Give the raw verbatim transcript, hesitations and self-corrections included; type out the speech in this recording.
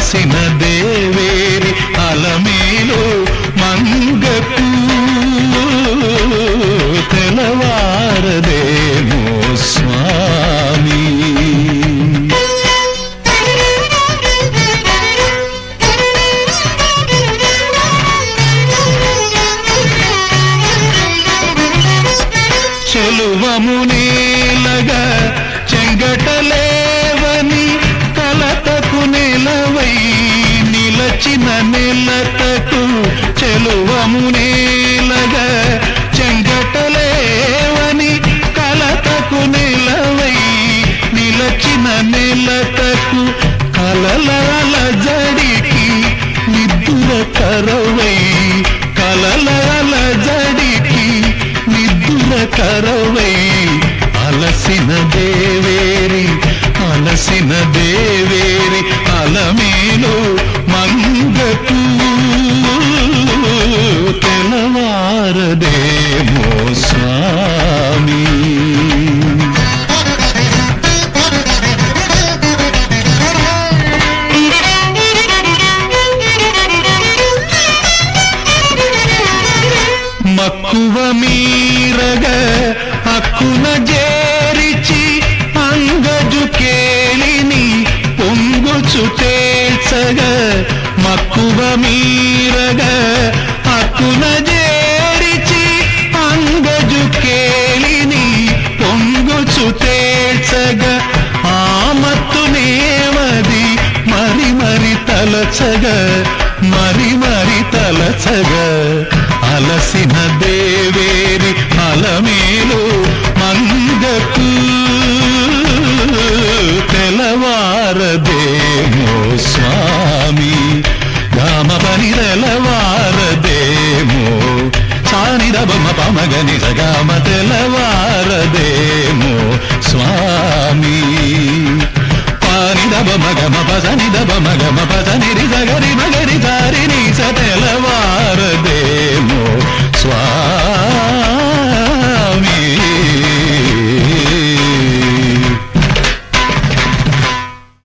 అలసిన దేవేరి అలమేలు మంగకు తెలవారదేమో స్వామి. చెలువమునేలగా చెంగటలేవని కలతకు నిలవై నిలచిన నిలతకు చెలువమునేలగా చెంగటలేవని కలతకు నిలవై నిలచిన నిలతకు కలలాల జడికి నిద్దుల కరవై కలలాల జడికి నిద్దుల కరవై అలసిన దేవేరి అలసిన దేవేరి అలమేలు మంగకు తెలవారదేమో స్వామి. మక్కువ మీరగ అక్కున జేరిచి అంగజు కేళిని పొంగుచు తేల్చగ మక్కువ మీరగ అక్కున జేరిచి అంగజు కేళిని పొంగుచు తేల్చగ ఆమత్తునేమది మరి మరి తలచగ మరి మరి తలచగ అలసిన దేవేరి అలమేలు